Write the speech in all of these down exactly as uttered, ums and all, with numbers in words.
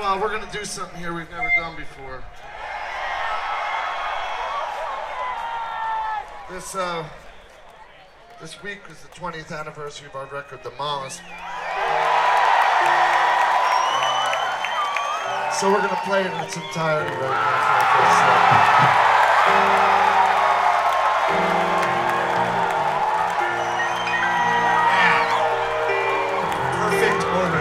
uh, we're gonna do something here we've never done before. This uh, this week is the twentieth anniversary of our record, The Mollusk. So we're gonna play it in its entirety right now. Perfect order.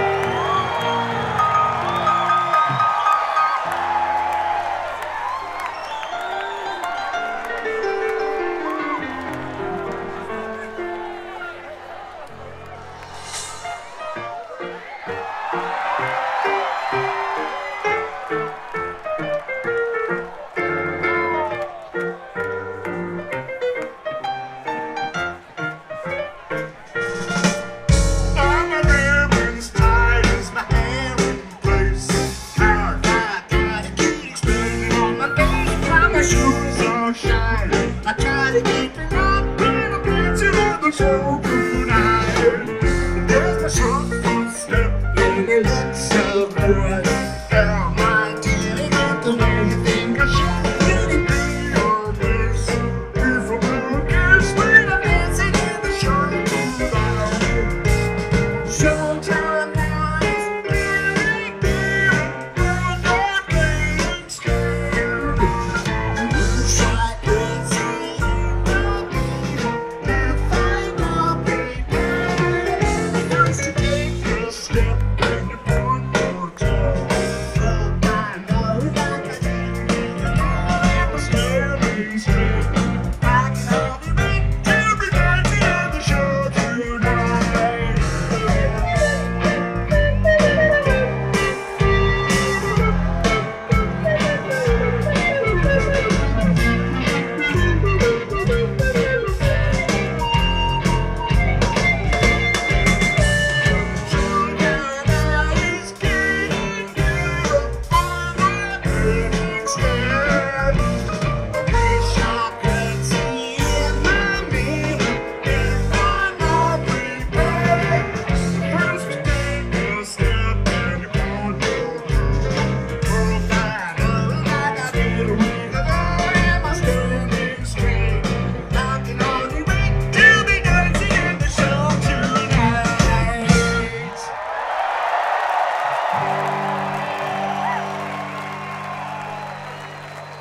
I try to keep it up, and I'm dancing on the so good night. There's my short step, and it looks so good. Am I doing it the way you think I should? Could it be your bliss? If I'm a kiss when I'm dancing in the short good night. Showtime boys, getting there, but not getting scared. Wish I could see you if I know baby. First to take a step and you point your toe. But I know that I didn't need to know it was scary straight. I can only wait till we get to the show tonight.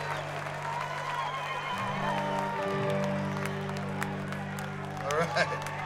All right.